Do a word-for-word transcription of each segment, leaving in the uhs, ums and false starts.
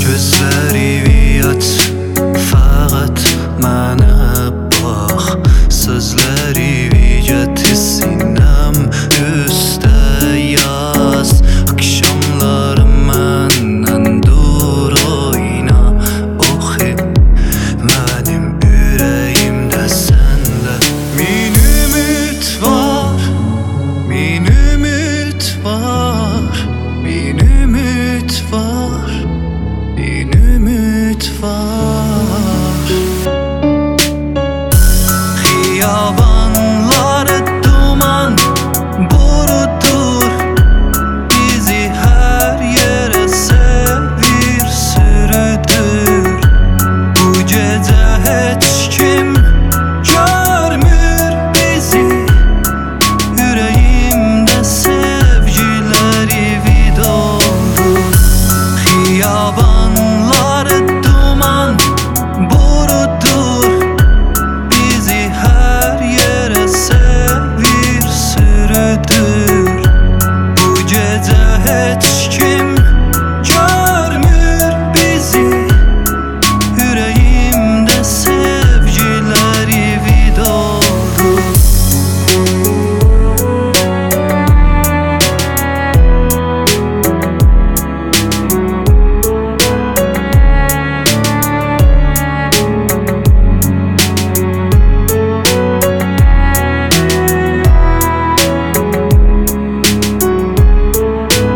Gözlerimi aç, faqat mənə bax. Sözlerimi getir sinəm üstə yaz. Akşamları məndən dur oyna. Oxi, mənim ürəyimdə sənlə. Min ümid var, min ümid var, min ümid var, min ümid var. Xiyabanları duman burudur, bizi her yere sevir sürüdür. Bu gece hiç kim görmür bizi, yüreğimde sevgileri vid oldu. Xiyabanları duman burudur, bizi her yere sevir sürüdür. Bu gece hiç kim görmür bizi, yüreğimde sevgileri vid oldu.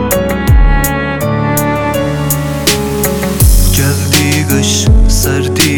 Geldi kış, serdi